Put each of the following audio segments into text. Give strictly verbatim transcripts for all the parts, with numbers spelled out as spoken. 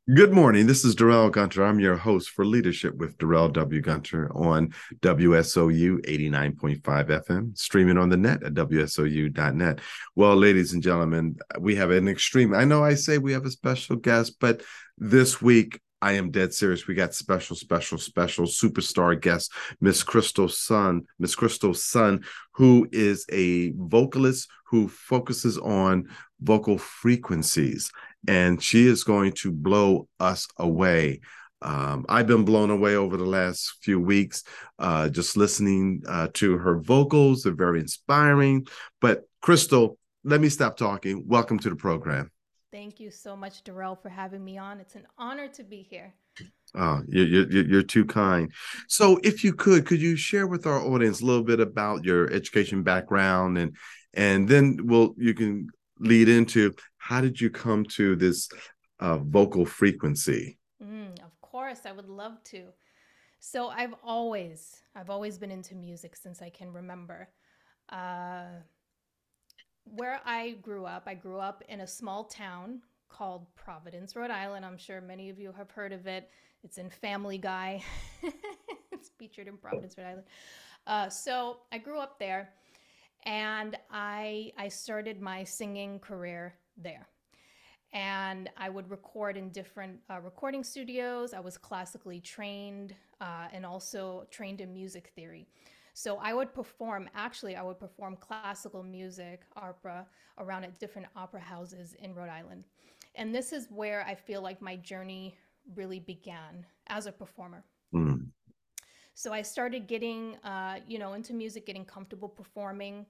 Good morning. This is Darrell Gunter. I'm your host for Leadership with Darrell W. Gunter on W S O U eighty-nine point five F M, streaming on the net at W S O U dot net. Well, ladies and gentlemen, we have an extreme. I know I say we have a special guest, but this week I am dead serious. We got special, special, special superstar guest, Miss Crystal Sun, Miss Crystal Sun, who is a vocalist who focuses on vocal frequencies, and she is going to blow us away. Um, I've been blown away over the last few weeks, uh, just listening uh, to her vocals. They're very inspiring. But Crystal, let me stop talking. Welcome to the program. Thank you so much, Darrell, for having me on. It's an honor to be here. Oh, you're, you're, you're too kind. So, if you could, could you share with our audience a little bit about your education background, and and then we'll you can lead into how did you come to this uh, vocal frequency? Mm, of course, I would love to. So I've always, I've always been into music since I can remember. Uh, where I grew up, I grew up in a small town called Providence, Rhode Island. I'm sure many of you have heard of it. It's in Family Guy. It's featured in Providence, Rhode Island. Uh, so I grew up there, and I I started my singing career there. And I would record in different uh, recording studios. I was classically trained uh, and also trained in music theory. So I would perform, actually, I would perform classical music, opera, around at different opera houses in Rhode Island. And this is where I feel like my journey really began as a performer. Mm. So I started getting, uh, you know, into music, getting comfortable performing.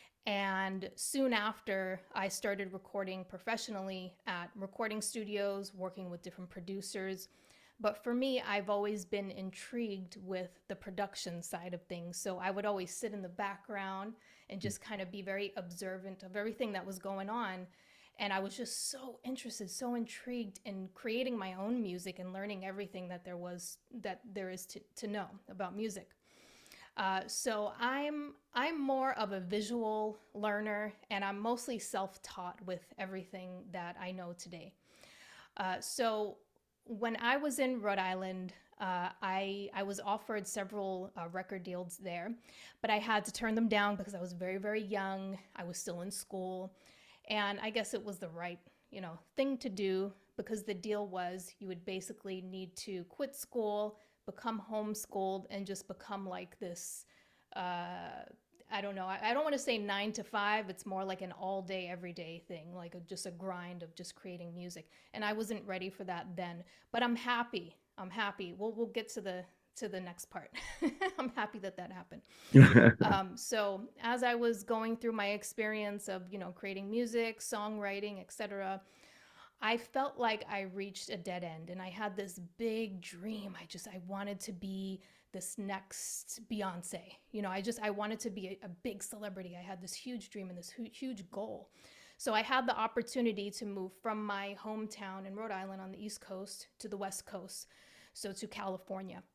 And soon after, I started recording professionally at recording studios, working with different producers. But for me, I've always been intrigued with the production side of things. So I would always sit in the background and just kind of be very observant of everything that was going on. And I was just so interested, so intrigued in creating my own music and learning everything that there was that there is to, to know about music. Uh, so I'm I'm more of a visual learner, and I'm mostly self-taught with everything that I know today. Uh, so when I was in Rhode Island, uh, I I was offered several uh, record deals there, but I had to turn them down because I was very very young. I was still in school, and I guess it was the right you know thing to do because the deal was you would basically need to quit school, become homeschooled, and just become like this. Uh, I don't know. I, I don't want to say nine to five. It's more like an all day, everyday thing, like a, just a grind of just creating music. And I wasn't ready for that then, but I'm happy. I'm happy. We'll we'll get to the to the next part. I'm happy that that happened. Um, so as I was going through my experience of you know creating music, songwriting, et cetera, I felt like I reached a dead end, and I had this big dream. I just I wanted to be this next Beyonce. You know, I just I wanted to be a, a big celebrity. I had this huge dream and this hu- huge goal. So I had the opportunity to move from my hometown in Rhode Island on the East Coast to the West Coast, so to California.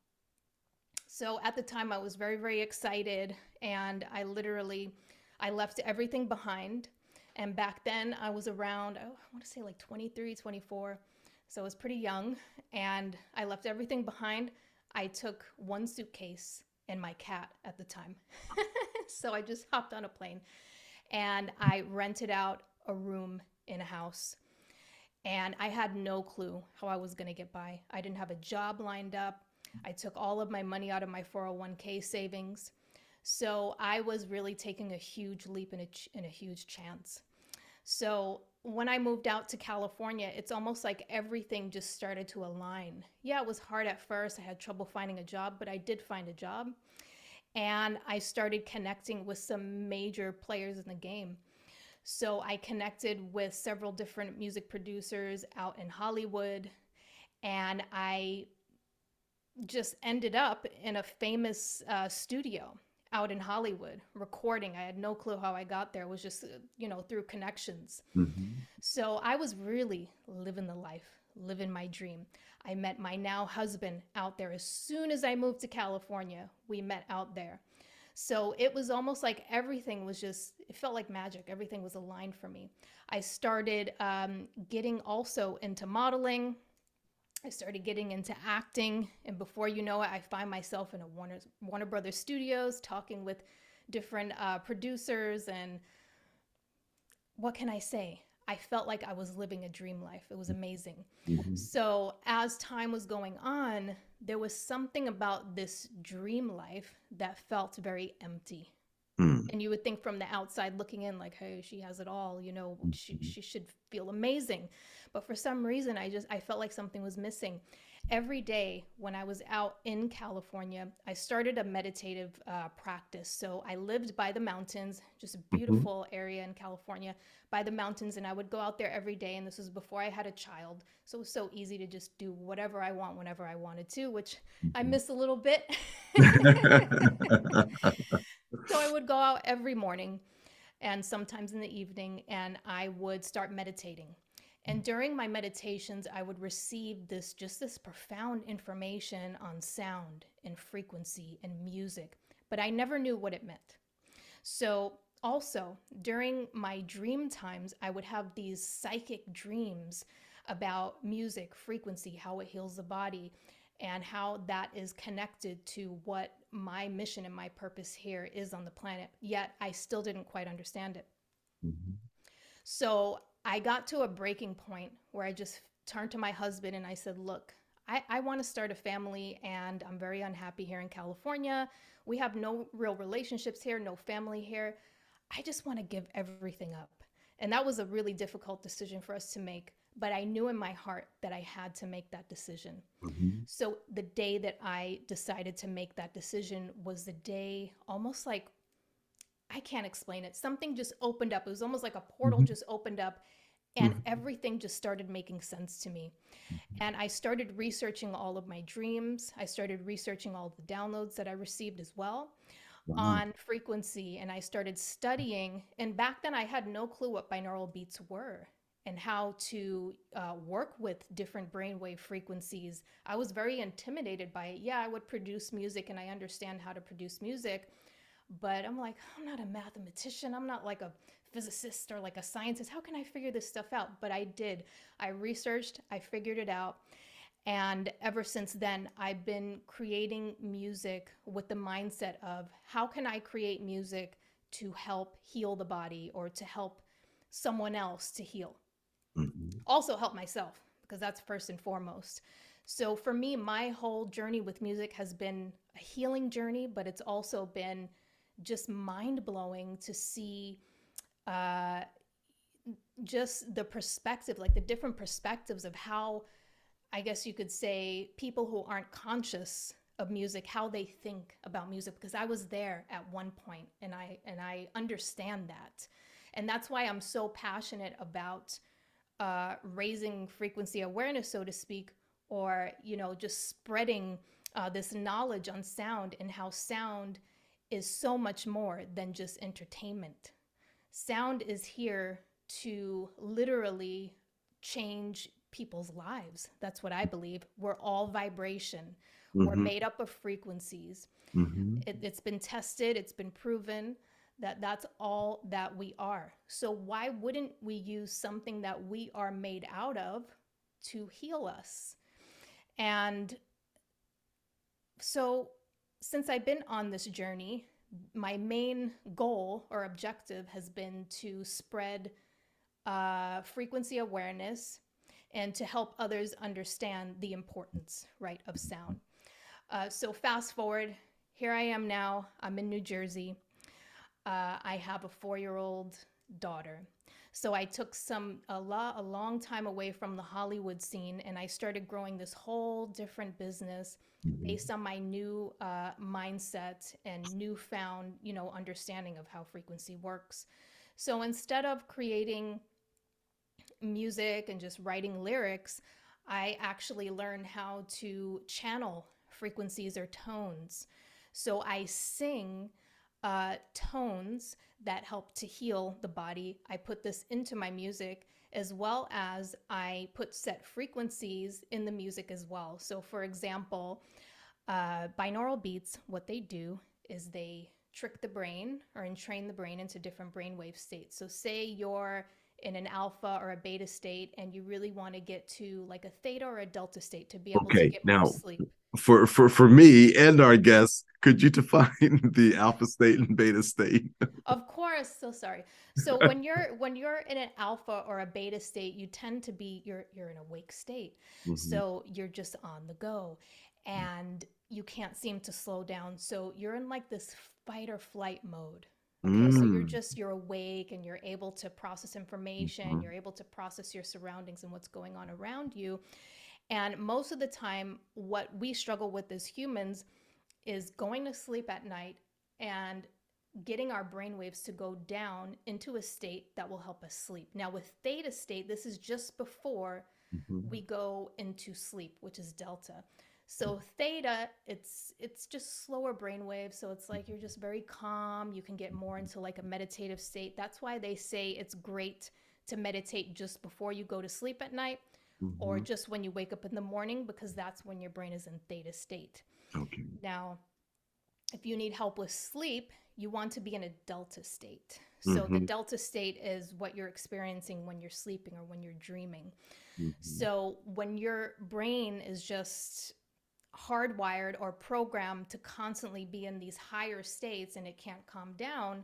So at the time I was very very excited, and I literally I left everything behind. And back then I was around, oh, I want to say like twenty-three, twenty-four. So I was pretty young, and I left everything behind. I took one suitcase and my cat at the time. So I just hopped on a plane and I rented out a room in a house, and I had no clue how I was going to get by. I didn't have a job lined up. I took all of my money out of my four oh one k savings. So I was really taking a huge leap and a, and a huge chance. So when I moved out to California, it's almost like everything just started to align. Yeah, it was hard at first. I had trouble finding a job, but I did find a job. And I started connecting with some major players in the game. So I connected with several different music producers out in Hollywood, and I just ended up in a famous uh, studio out in Hollywood recording. I had no clue how I got there. It was just, uh, you know, through connections. Mhm. So I was really living the life, living my dream. I met my now husband out there. As soon as I moved to California, we met out there. So it was almost like everything was just, it felt like magic. Everything was aligned for me. I started um, getting also into modeling. I started getting into acting, and before you know it, I find myself in a Warner Warner Brothers Studios talking with different uh, producers. And what can I say? I felt like I was living a dream life. It was amazing. Mhm. So as time was going on, there was something about this dream life that felt very empty. Mm. And you would think from the outside looking in, like, hey, she has it all, you know, she, Mhm. she should feel amazing. But for some reason, I just, I felt like something was missing. Every day when I was out in California, I started a meditative uh, practice. So I lived by the mountains, just a Mhm. beautiful area in California by the mountains. And I would go out there every day. And this was before I had a child. So it was so easy to just do whatever I want whenever I wanted to, which I Mhm. miss a little bit. So I would go out every morning and sometimes in the evening, and I would start meditating. And during my meditations, I would receive this just this profound information on sound and frequency and music, but I never knew what it meant. So, also during my dream times, I would have these psychic dreams about music, frequency, how it heals the body, and how that is connected to what my mission and my purpose here is on the planet. Yet I still didn't quite understand it. Mhm. So I got to a breaking point where I just turned to my husband and I said, look, I, I want to start a family and I'm very unhappy here in California. We have no real relationships here, no family here. I just want to give everything up. And that was a really difficult decision for us to make. But I knew in my heart that I had to make that decision. Mhm. So the day that I decided to make that decision was the day, almost like, I can't explain it. Something just opened up. It was almost like a portal Mhm. just opened up and Mhm. everything just started making sense to me. And I started researching all of my dreams. I started researching all the downloads that I received as well Wow. on frequency. And I started studying. And back then, I had no clue what binaural beats were and how to uh, work with different brainwave frequencies. I was very intimidated by it. Yeah, I would produce music and I understand how to produce music, but I'm like, I'm not a mathematician. I'm not like a physicist or like a scientist. How can I figure this stuff out? But I did. I researched, I figured it out. And ever since then, I've been creating music with the mindset of how can I create music to help heal the body or to help someone else to heal? Mhm. Also, help myself, because that's first and foremost. So for me, my whole journey with music has been a healing journey, but it's also been just mind blowing to see uh, just the perspective, like the different perspectives of how, I guess you could say, people who aren't conscious of music, how they think about music, because I was there at one point and I and I understand that. And that's why I'm so passionate about uh, raising frequency awareness, so to speak, or, you know, just spreading uh, this knowledge on sound and how sound is so much more than just entertainment. Sound is here to literally change people's lives. That's what I believe. We're all vibration. We're Mhm. made up of frequencies. Mhm. It, it's been tested, it's been proven that that's all that we are. So why wouldn't we use something that we are made out of to heal us? And so since I've been on this journey, my main goal or objective has been to spread uh, frequency awareness and to help others understand the importance, right, of sound. Uh, so fast forward, here I am now. I'm in New Jersey. Uh, I have a four-year-old daughter. So I took some a, lot, a long time away from the Hollywood scene, and I started growing this whole different business Mhm. based on my new uh, mindset and newfound, you know, understanding of how frequency works. So instead of creating music and just writing lyrics, I actually learned how to channel frequencies or tones. So I sing uh, tones that help to heal the body. I put this into my music as well as I put set frequencies in the music as well. So, for example, uh, binaural beats, what they do is they trick the brain or entrain the brain into different brainwave states. So, say you're in an alpha or a beta state, and you really want to get to like a theta or a delta state to be able to Okay, get more now sleep. for for for me and our guests, could you define the alpha state and beta state? Of course, so sorry. So when you're when you're in an alpha or a beta state, you tend to be you're you're in a wake state. Mhm. So you're just on the go and you can't seem to slow down. So you're in like this fight or flight mode. Okay, so you're Mm. just you're awake and you're able to process information, Mhm. you're able to process your surroundings and what's going on around you. And most of the time what we struggle with as humans is going to sleep at night and getting our brain waves to go down into a state that will help us sleep. Now, with theta state, this is just before Mhm. we go into sleep, which is delta. So theta, it's it's just slower brain waves. So it's like you're just very calm. You can get more into like a meditative state. That's why they say it's great to meditate just before you go to sleep at night or Mhm. just when you wake up in the morning, because that's when your brain is in theta state. Okay. Now, if you need help with sleep, you want to be in a delta state. So the Mhm. delta state is what you're experiencing when you're sleeping or when you're dreaming. Mhm. So when your brain is just hardwired or programmed to constantly be in these higher states and it can't calm down,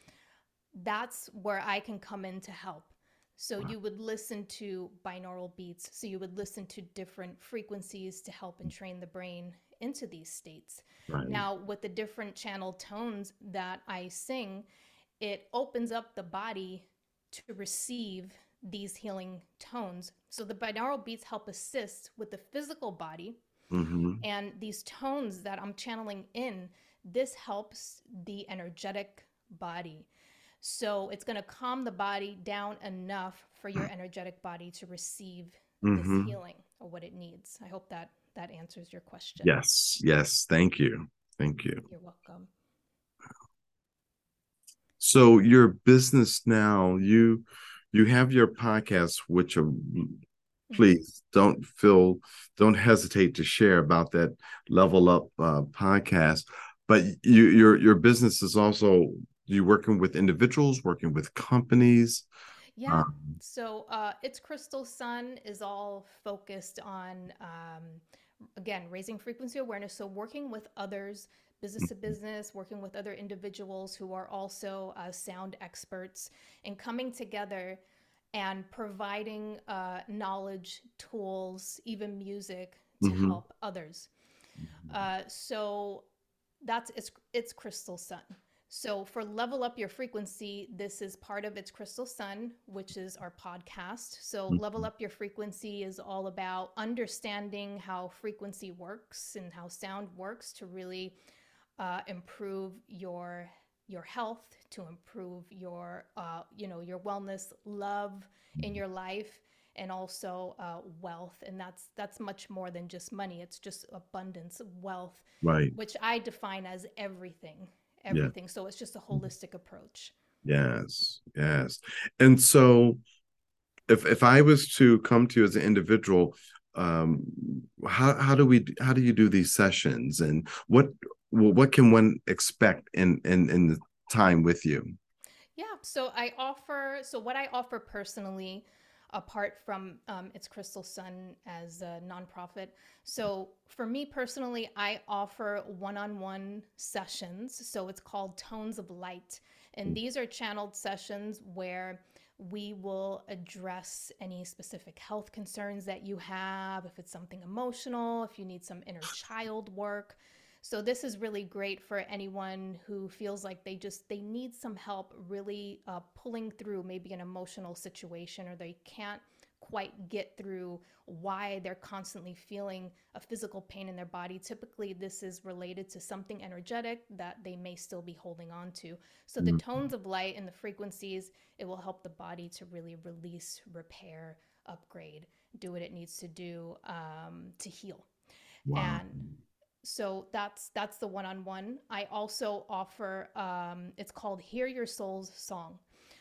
that's where I can come in to help. So Right. you would listen to binaural beats. So you would listen to different frequencies to help and train the brain into these states. Right. Now, with the different channel tones that I sing, it opens up the body to receive these healing tones. So the binaural beats help assist with the physical body, Mhm. and these tones that I'm channeling in, this helps the energetic body. So it's going to calm the body down enough for your energetic body to receive this Mhm. healing or what it needs. I hope that that answers your question. Yes. Yes. Thank you. Thank you. You're welcome. So your business now, you you have your podcast, which are, Mhm. please don't feel don't hesitate to share about that Level Up uh, podcast. But you, your your business is also, you working with individuals, working with companies. Yeah. Um, So uh, It's Crystal Sun is all focused on, um, again, raising frequency awareness. So working with others, business to business, working with other individuals who are also uh, sound experts, and coming together and providing uh, knowledge, tools, even music to mhm, help others. Uh, so that's it's it's Crystal Sun. So for Level Up Your Frequency, this is part of It's Crystal Sun, which is our podcast. So Level mhm, Up Your Frequency is all about understanding how frequency works and how sound works to really uh, improve your your health, to improve your uh, you know your wellness, love in your life, and also uh, wealth. And that's that's much more than just money. It's just abundance, wealth, right. which I define as everything, Yeah. everything. So it's just a holistic approach. Yes. Yes. And so if if I was to come to you as an individual, um, how how do we how do you do these sessions, and what what can one expect in in in the time with you? Yeah. So I offer, so what I offer personally, apart from um, It's Crystal Sun as a nonprofit. So for me personally, I offer one on one sessions. So it's called Tones of Light. And these are channeled sessions where we will address any specific health concerns that you have, if it's something emotional, if you need some inner child work. So this is really great for anyone who feels like they just they need some help really uh, pulling through maybe an emotional situation, or they can't quite get through why they're constantly feeling a physical pain in their body. Typically this is related to something energetic that they may still be holding on to. So the Mhm. tones of light and the frequencies, it will help the body to really release, repair, upgrade, do what it needs to do um, to heal. Wow. And so that's that's the one-on-one. I also offer, um, it's called Hear Your Soul's Song.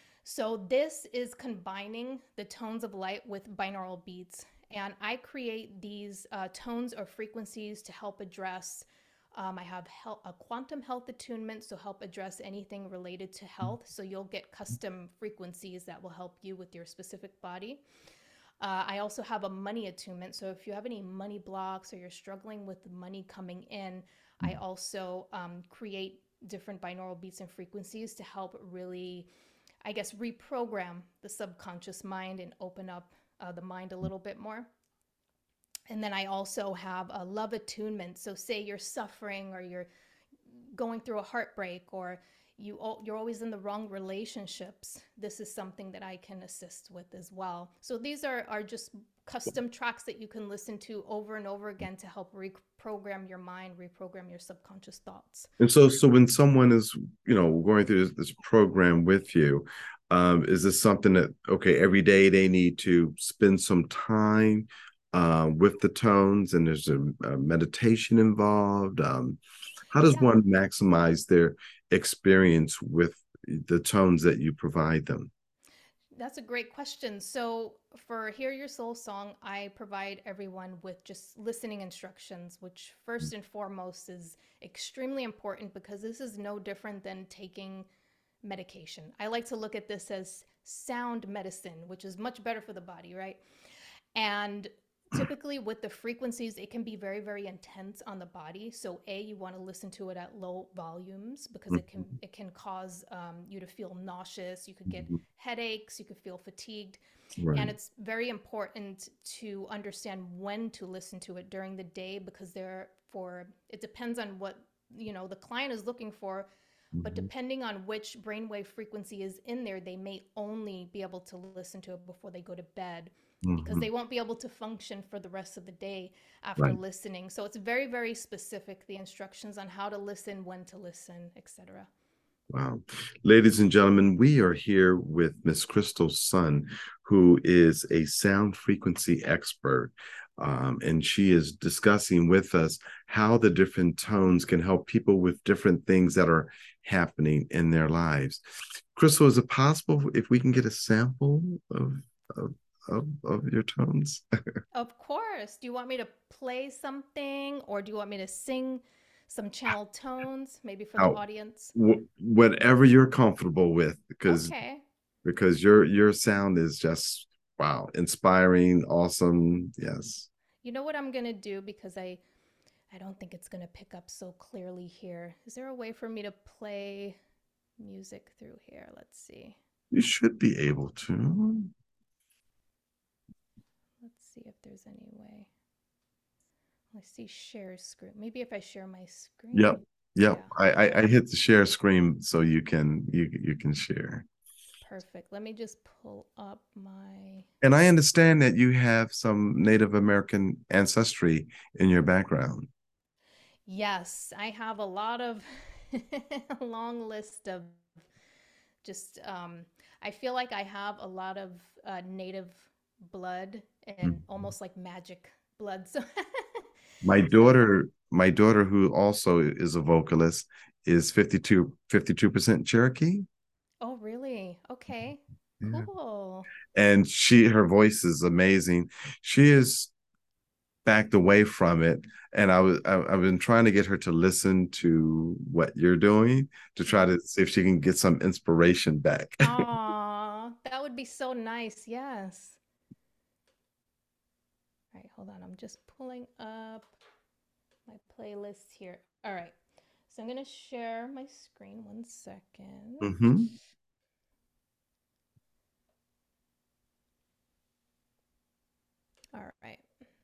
So this is combining the tones of light with binaural beats, and I create these uh, tones or frequencies to help address Um, I have health, a quantum health attunement, so help address anything related to health. So you'll get custom frequencies that will help you with your specific body. Uh, I also have a money attunement. So if you have any money blocks or you're struggling with money coming in, I also um, create different binaural beats and frequencies to help really, I guess, reprogram the subconscious mind and open up uh, the mind a little bit more. And then I also have a love attunement. So say you're suffering or you're going through a heartbreak or you you're always in the wrong relationships. This is something that I can assist with as well. So these are are just custom tracks that you can listen to over and over again to help reprogram your mind, reprogram your subconscious thoughts. And so, so when someone is, you know, going through this, this program with you, um, is this something that, okay, every day they need to spend some time uh, with the tones, and there's a, a meditation involved? Um, how does Yeah. one maximize their experience with the tones that you provide them? That's a great question. So, for Hear Your Soul Song, I provide everyone with just listening instructions, which first and foremost is extremely important because this is no different than taking medication. I like to look at this as sound medicine, which is much better for the body, right? And typically with the frequencies, it can be very, very intense on the body. So A, you want to listen to it at low volumes because it can it can cause um, you to feel nauseous. You could get Mhm. headaches. You could feel fatigued. And Right. it's very important to understand when to listen to it during the day because there for it depends on what you know the client is looking for, but Mhm. depending on which brainwave frequency is in there, they may only be able to listen to it before they go to bed because Mhm. they won't be able to function for the rest of the day after Right. listening. So it's very, very specific, the instructions on how to listen, when to listen, et cetera. Wow. Ladies and gentlemen, we are here with Miss Crystal Sun, who is a sound frequency expert. Um, and she is discussing with us how the different tones can help people with different things that are happening in their lives. Crystal, is it possible if we can get a sample of, of, of, of your tones? Of course. Do you want me to play something or do you want me to sing some channel tones, maybe for the How, audience? wh- whatever you're comfortable with, because Okay. because your your sound is just wow, inspiring, awesome. Yes. You know what I'm going to do because I I don't think it's going to pick up so clearly here. Is there a way for me to play music through here? Let's see. You should be able to. Let's see if there's any way. I see share screen. Maybe if I share my Yep. screen. Yep. Yeah. I, I, I Okay. hit the share screen so you can you you can share. Perfect. Let me just pull up my. And I understand that you have some Native American ancestry in your background. Yes, I have a lot of a long list of just um I feel like I have a lot of uh, native blood and Mhm. almost like magic blood. So My so yeah. daughter, my daughter, who also is a vocalist, is fifty two fifty two percent Cherokee. Oh, really? Okay. Yeah. Cool. And she her voice is amazing. She is backed away from it, and I was I, I've been trying to get her to listen to what you're doing to try Mhm. to see if she can get some inspiration back. Aw, that would be so nice. Yes. All right, hold on. I'm just pulling up my playlist here. All right. So I'm going to share my screen. One second. Mm-hmm. All right.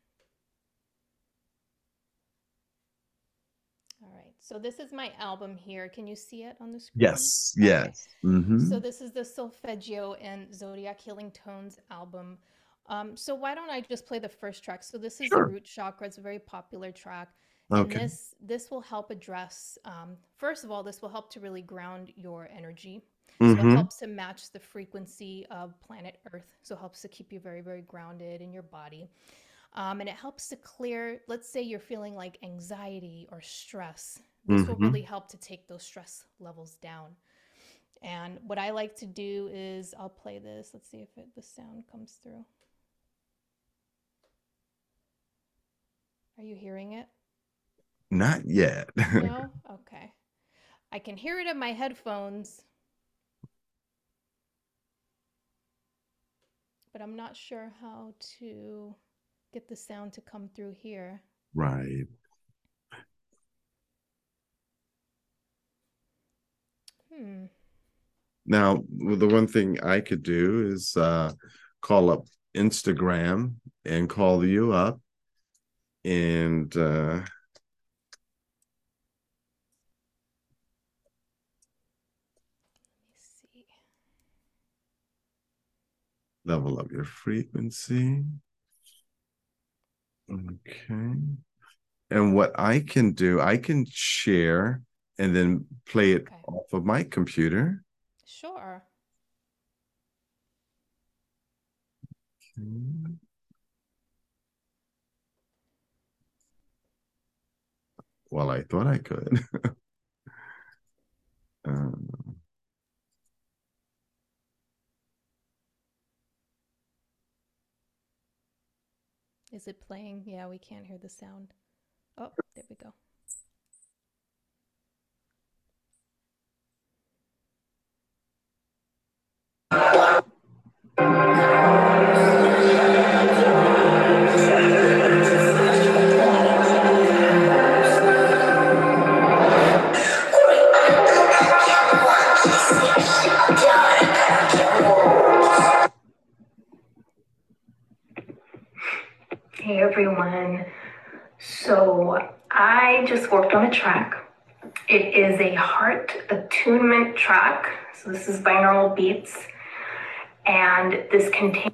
All right. So this is my album here. Can you see it on the screen? Yes, Okay. yes. Mm-hmm. So this is the Solfeggio and Zodiac Healing Tones album. Um, so why don't I just play the first track? So this is Sure. Root Chakra. It's a very popular track. And Okay. this this will help address um, first of all, this will help to really ground your energy. So it Mm-hmm. helps to match the frequency of planet Earth. So it helps to keep you very, very grounded in your body. Um, and it helps to clear, let's say you're feeling like anxiety or stress. This will Mm-hmm. really help to take those stress levels down. And what I like to do is I'll play this. Let's see if it, the sound comes through. Are you hearing it? Not yet. No? Okay. I can hear it in my headphones, but I'm not sure how to get the sound to come through here. Right. Hmm. Now, the one thing I could do is uh, call up Instagram and call you up and uh, Let me see. level up your frequency. Okay. And what I can do, I can share and then play it Okay. off of my computer. Sure. Well, I thought I could. um, Is it playing? Yeah, we can't hear the sound. Oh, there we go. Hey everyone. So I just worked on a track. It is a heart attunement track. So this is binaural beats. And this contains.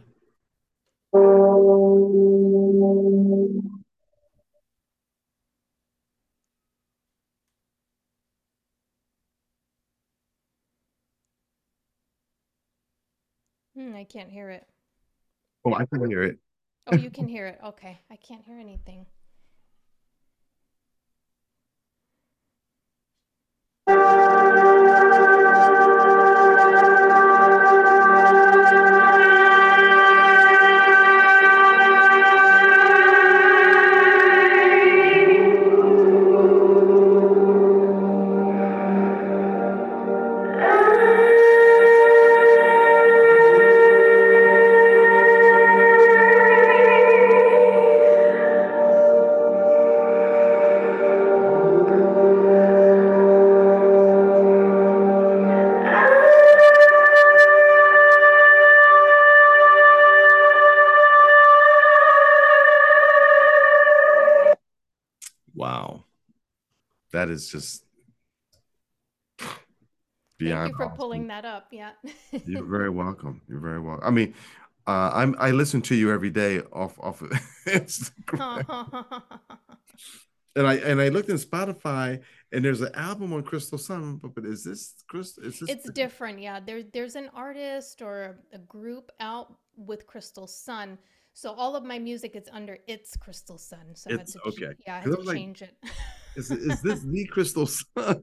Hmm, I can't hear it. oh, I can hear it. Oh, you can hear it. Okay. I can't hear anything. Wow. That is just Thank beyond you for awesome. pulling that up. Yeah. You're very welcome. You're very welcome. I mean, uh, I'm I listen to you every day off off of Instagram. And I and I looked in Spotify and there's an album on Crystal Sun, but, but is this Chris is this It's different. Yeah. There, there's an artist or a group out with Crystal Sun. So all of my music is under It's Crystal Sun. So I had it's to, okay. yeah, I had Because I to was like, change it. is is this the Crystal Sun?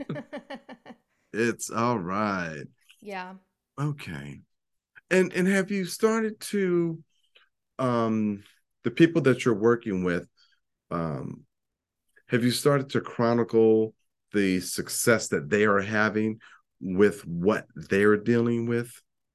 It's all right. Yeah. Okay. And and have you started to um the people that you're working with, um, have you started to chronicle the success that they are having with what they're dealing with?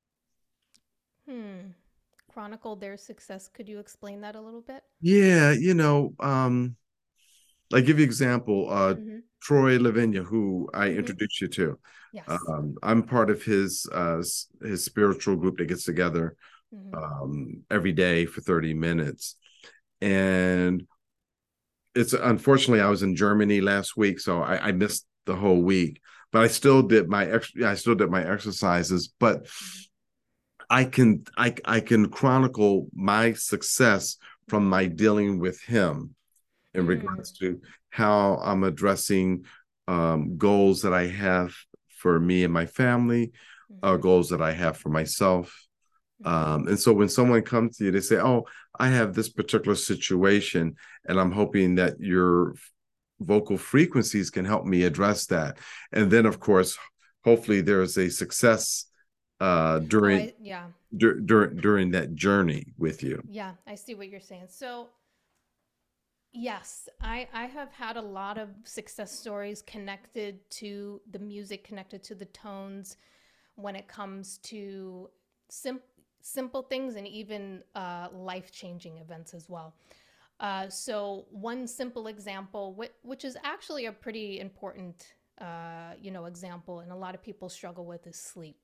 Hmm. Chronicle their success. Could you explain that a little bit? Yeah, you know, um, I give you example, uh, Mm-hmm. Troy Lavinia, who I Mm-hmm. introduced you to. Yes. Um, I'm part of his uh, his spiritual group that gets together Mm-hmm. um, every day for thirty minutes. And it's unfortunately I was in Germany last week, so I, I missed the whole week. But I still did my ex- I still did my exercises. But Mm-hmm. I can I I can chronicle my success from my dealing with him in Mm. regards to how I'm addressing um, goals that I have for me and my family, uh, Mm-hmm. goals that I have for myself. Mm-hmm. Um, and so when someone comes to you, they say, "Oh, I have this particular situation, and I'm hoping that your vocal frequencies can help me address that." And then, of course, hopefully, there's a success uh, Oh, during I, yeah. dur- during during that journey with you. Yeah. I see what you're saying. So Yes, I, I have had a lot of success stories connected to the music, connected to the tones when it comes to sim- simple things and even uh, life changing events as well. Uh, so, one simple example, wh- which is actually a pretty important uh, you know, example, and a lot of people struggle with, is sleep.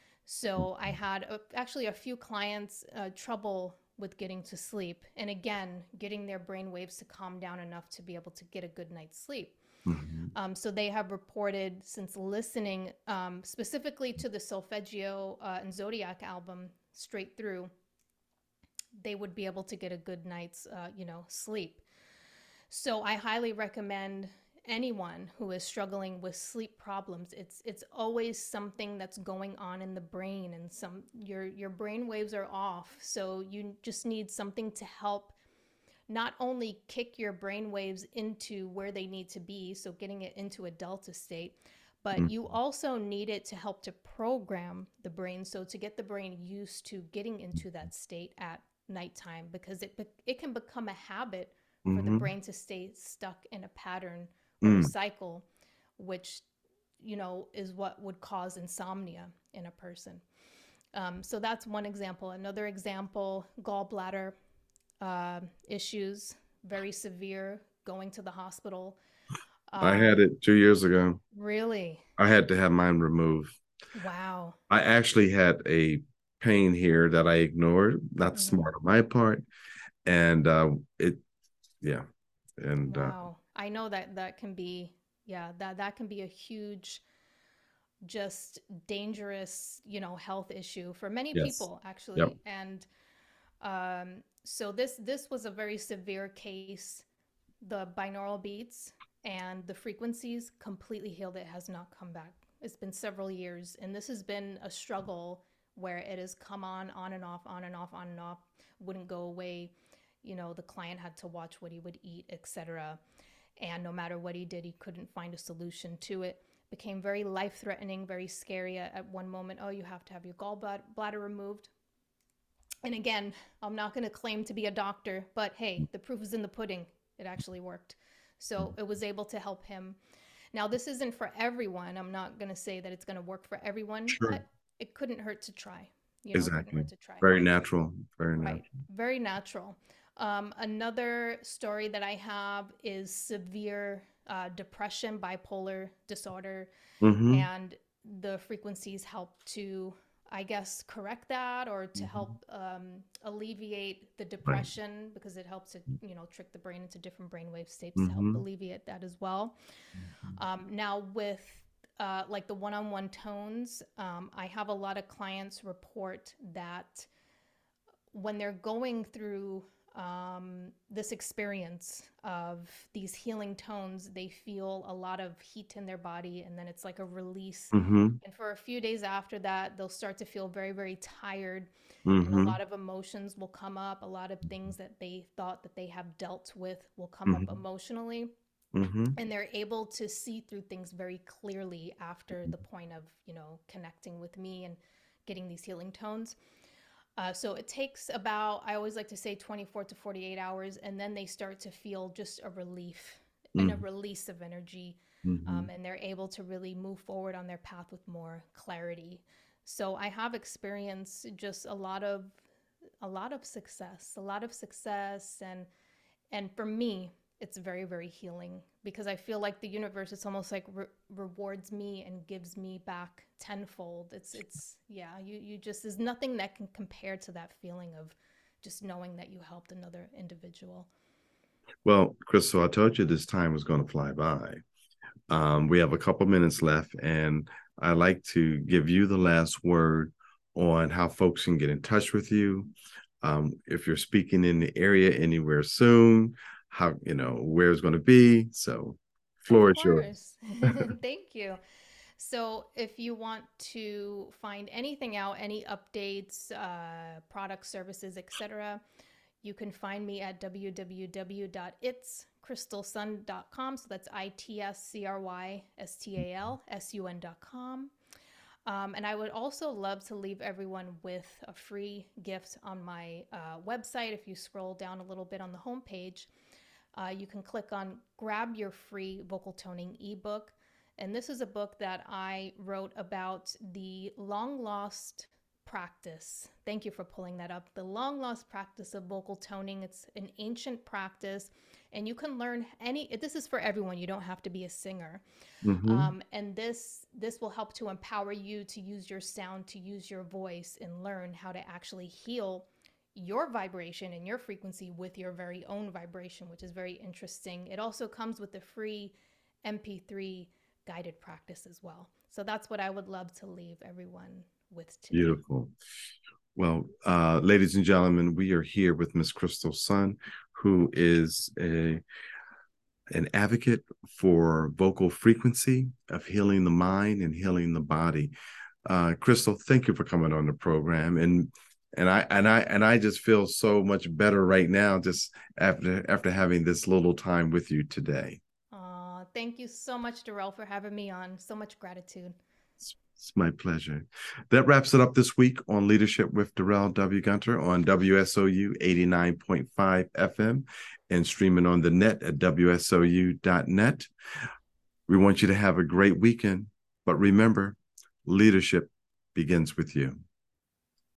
So I had a, actually a few clients uh, trouble with getting to sleep, and again, getting their brain waves to calm down enough to be able to get a good night's sleep. Hmm. Um, so they have reported since listening um, specifically to the Solfeggio uh, and Zodiac album straight through, they would be able to get a good night's uh, you know, sleep. So I highly recommend anyone who is struggling with sleep problems. It's it's always something that's going on in the brain, and some your your brain waves are off. So you just need something to help not only kick your brain waves into where they need to be, so getting it into a delta state, but you also need it to help to program the brain, so to get the brain used to getting into that state at nighttime, because it it can become a habit for the Hmm. brain to stay stuck in a pattern or a Mm. cycle, which you know is what would cause insomnia in a person. Um, so that's one example. Another example, gallbladder uh, issues, very severe, going to the hospital. I had Um, it two years ago. really? I had to have mine removed. Wow. I actually had a pain here that I ignored. Not Hmm. smart on my part, and uh, it, yeah, and uh, Wow. I know that that can be, yeah, that that can be a huge, just dangerous, you know, health issue for many yes, people yep. actually. And um, so this this was a very severe case. The binaural beats and the frequencies completely healed. It has not come back. It's been several years, and this has been a struggle where it has come on, on and off, on and off, on and off, wouldn't go away. You know, the client had to watch what he would eat, et cetera. And no matter what he did, he couldn't find a solution to it. Became very life threatening, very scary at one moment. Oh, you have to have your gallbladder removed. And again, I'm not going to claim to be a doctor, but hey, the proof is in the pudding. It actually worked. So it was able to help him. Now, this isn't for everyone. I'm not going to say that it's going to work for everyone, Sure. but it couldn't hurt to try. You know, it couldn't Exactly. hurt to try. Very natural. Very Right. natural. Very natural. Um, another story that I have is severe uh, depression, bipolar disorder, Mm-hmm. and the frequencies help to, I guess, correct that, or to Mm-hmm. help um, alleviate the Right. depression, because it helps to, you know, trick the brain into different brainwave states to help Mm-hmm. alleviate that as well. Um, now with uh, like the one-on-one tones, um, I have a lot of clients report that when they're going through um, this experience of these healing tones, they feel a lot of heat in their body, and then it's like a release. Mm-hmm. And for a few days after that, they'll start to feel very, very tired, and a Mm-hmm. lot of emotions will come up. A lot of things that they thought that they have dealt with will come up Mm-hmm. emotionally, Mm-hmm. and they're able to see through things very clearly after the point of, you know, connecting with me and getting these healing tones. Uh, so it takes about, I always like to say twenty-four to forty-eight hours, and then they start to feel just a relief and a Mm-hmm. release of energy. Mm-hmm. Um, and they're able to really move forward on their path with more clarity. So I have experienced just a lot of a lot of success, a lot of success, and and for me, it's very, very healing, because I feel like the universe, it's almost like re- rewards me and gives me back tenfold. It's, it's, yeah, you, you just, there's nothing that can compare to that feeling of just knowing that you helped another individual. Well, Crystal, I told you this time was going to fly by. Um, we have a couple minutes left, and I'd like to give you the last word on how folks can get in touch with you. Um, if you're speaking in the area anywhere soon, how, you know, where it's going to be. So, Of floor is yours. course. Thank you. So, if you want to find anything out, any updates, uh, products, services, et cetera, you can find me at w w w dot its crystal sun dot com. So that's I T S C R Y S T A L S U N dot com. Um, and I would also love to leave everyone with a free gift on my uh, website. If you scroll down a little bit on the homepage, uh, you can click on grab your free vocal toning ebook. And this is a book that I wrote about the long lost practice. Thank you for pulling that up. The long lost practice of vocal toning. It's an ancient practice, and you can learn any, this is for everyone. You don't have to be a singer. Mm-hmm. Um, and this, this will help to empower you to use your sound, to use your voice, and learn how to actually heal your vibration and your frequency with your very own vibration, which is very interesting. It also comes with a free M P three guided practice as well. So that's what I would love to leave everyone with today. Beautiful. Well, uh, ladies and gentlemen, we are here with Miss Crystal Sun, who is a an advocate for vocal frequency, of healing the mind and healing the body. Uh, Crystal, thank you for coming on the program. And and I and I and I just feel so much better right now, just after after having this little time with you today. Uh, thank you so much, Darrell, for having me on. So much gratitude. It's, it's my pleasure. That wraps it up this week on Leadership with Darrell W. Gunter on W S O U eighty-nine point five F M and streaming on the net at W S O U dot net. We want you to have a great weekend, but remember, leadership begins with you.